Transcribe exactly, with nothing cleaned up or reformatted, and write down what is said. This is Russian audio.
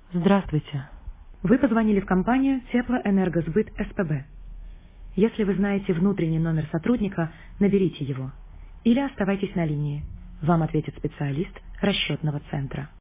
Здравствуйте. Вы позвонили в компанию Теплоэнергосбыт СПБ. Если вы знаете внутренний номер сотрудника, наберите его. Или оставайтесь на линии. Вам ответит специалист расчетного центра.